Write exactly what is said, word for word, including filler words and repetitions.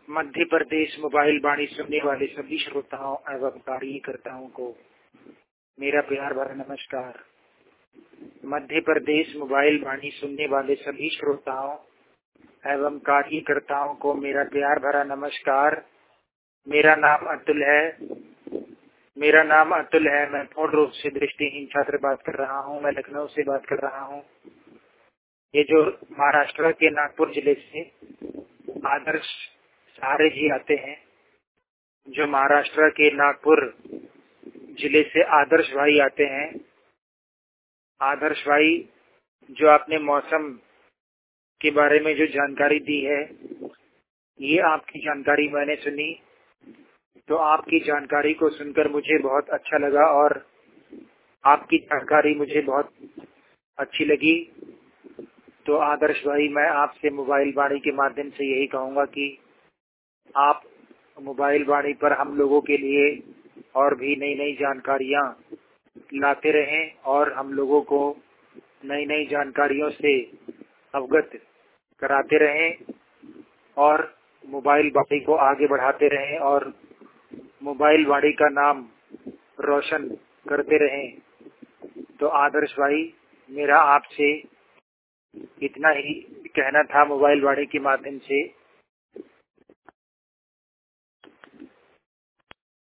Madhya Pradesh mobile वाणी सुनने वाले सभी श्रोताओं एवं कार्यकर्ताओं को मेरा प्यार भरा नमस्कार। मध्य प्रदेश मोबाइल वाणी सुनने वाले सभी श्रोताओं एवं कार्यकर्ताओं को मेरा प्यार भरा नमस्कार। मेरा नाम अतुल है मेरा नाम अतुल है मैं पूर्ण रूप से दृष्टिहीन छात्र बात कर रहा हूँ। मैं लखनऊ से बात कर रहा हूँ। ये जो महाराष्ट्र के नागपुर जिले से आदर्श सारे जी आते हैं, जो महाराष्ट्र के नागपुर जिले से आदर्श भाई आते हैं। आदर्श भाई जो आपने मौसम के बारे में जो जानकारी दी है, ये आपकी जानकारी मैंने सुनी तो आपकी जानकारी को सुनकर मुझे बहुत अच्छा लगा और आपकी जानकारी मुझे बहुत अच्छी लगी। तो आदर्श भाई, मैं आपसे मोबाइल वाणी के माध्यम से यही कहूँगा कि आप मोबाइल वाणी पर हम लोगों के लिए और भी नई नई जानकारियाँ लाते रहें और हम लोगों को नई नई जानकारियों से अवगत कराते रहें और मोबाइल वाणी को आगे बढ़ाते रहें और मोबाइल वाणी का नाम रोशन करते रहें। तो आदर्श भाई, मेरा आपसे इतना ही कहना था मोबाइल वाणी के माध्यम से।